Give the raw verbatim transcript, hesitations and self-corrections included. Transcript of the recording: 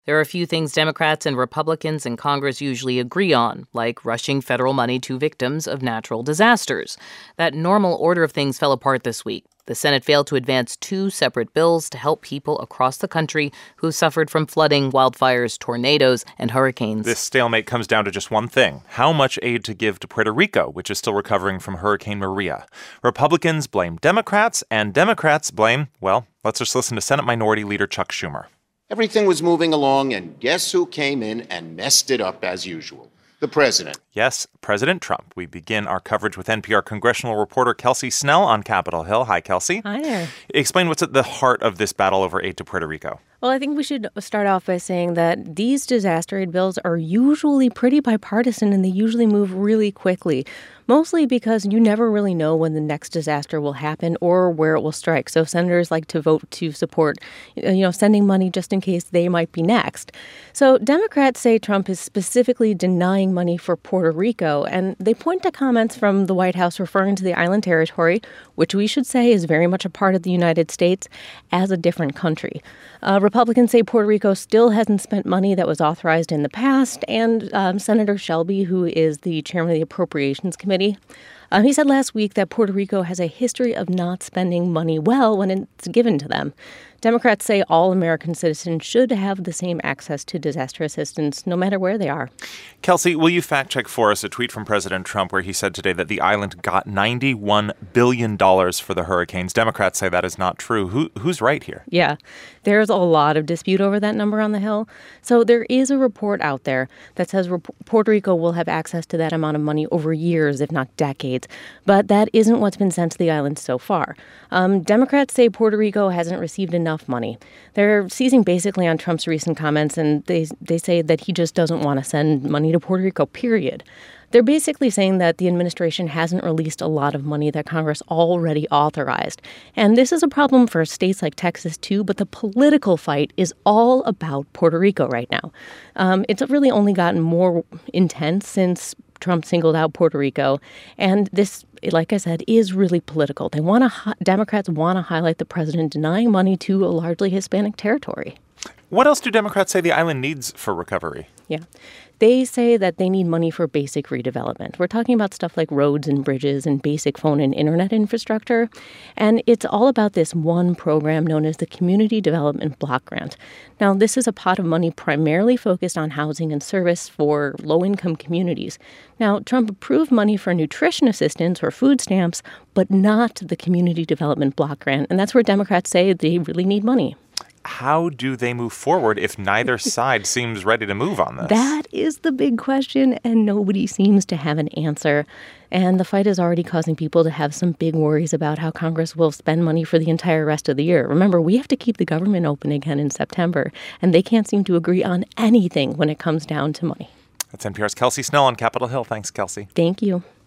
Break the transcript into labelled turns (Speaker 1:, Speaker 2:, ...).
Speaker 1: There are a few things Democrats and Republicans in Congress usually agree on, like rushing federal money to victims of natural disasters. That normal order of things fell apart this week. The Senate failed to advance two separate bills to help people across the country who suffered from flooding, wildfires, tornadoes, and hurricanes.
Speaker 2: This stalemate comes down to just one thing: how much aid to give to Puerto Rico, which is still recovering from Hurricane Maria. Republicans blame Democrats, and Democrats blame, well, let's just listen to Senate Minority Leader Chuck Schumer.
Speaker 3: Everything was moving along, and guess who came in and messed it up as usual? The president.
Speaker 2: Yes, President Trump. We begin our coverage with N P R congressional reporter Kelsey Snell on Capitol Hill. Hi, Kelsey.
Speaker 4: Hi there.
Speaker 2: Explain what's at the heart of this battle over aid to Puerto Rico.
Speaker 4: Well, I think we should start off by saying that these disaster aid bills are usually pretty bipartisan, and they usually move really quickly, mostly because you never really know when the next disaster will happen or where it will strike. So senators like to vote to support, you know, sending money just in case they might be next. So Democrats say Trump is specifically denying money for Puerto Rico, and they point to comments from the White House referring to the island territory, which we should say is very much a part of the United States, as a different country. Uh, Republicans say Puerto Rico still hasn't spent money that was authorized in the past, and um, Senator Shelby, who is the chairman of the Appropriations Committee, uh, he said last week that Puerto Rico has a history of not spending money well when it's given to them. Democrats say all American citizens should have the same access to disaster assistance, no matter where they are.
Speaker 2: Kelsey, will you fact-check for us a tweet from President Trump where he said today that the island got ninety-one billion dollars for the hurricanes? Democrats say that is not true. Who, who's right here?
Speaker 4: Yeah, there's a lot of dispute over that number on the Hill. So there is a report out there that says Puerto Rico will have access to that amount of money over years, if not decades. But that isn't what's been sent to the island so far. Um, Democrats say Puerto Rico hasn't received enough money. They're seizing basically on Trump's recent comments, and they they say that he just doesn't want to send money to Puerto Rico, period. They're basically saying that the administration hasn't released a lot of money that Congress already authorized. And this is a problem for states like Texas, too, but the political fight is all about Puerto Rico right now. Um, it's really only gotten more intense since Trump singled out Puerto Rico. And this, like I said, is really political. They want to, Democrats want to highlight the president denying money to a largely Hispanic territory.
Speaker 2: What else do Democrats say the island needs for recovery?
Speaker 4: Yeah. They say that they need money for basic redevelopment. We're talking about stuff like roads and bridges and basic phone and internet infrastructure. And it's all about this one program known as the Community Development Block Grant. Now, this is a pot of money primarily focused on housing and service for low-income communities. Now, Trump approved money for nutrition assistance or food stamps, but not the Community Development Block Grant. And that's where Democrats say they really need money.
Speaker 2: How do they move forward if neither side seems ready to move on this?
Speaker 4: That is the big question, and nobody seems to have an answer. And the fight is already causing people to have some big worries about how Congress will spend money for the entire rest of the year. Remember, we have to keep the government open again in September, and they can't seem to agree on anything when it comes down to money.
Speaker 2: That's N P R's Kelsey Snell on Capitol Hill. Thanks, Kelsey.
Speaker 4: Thank you.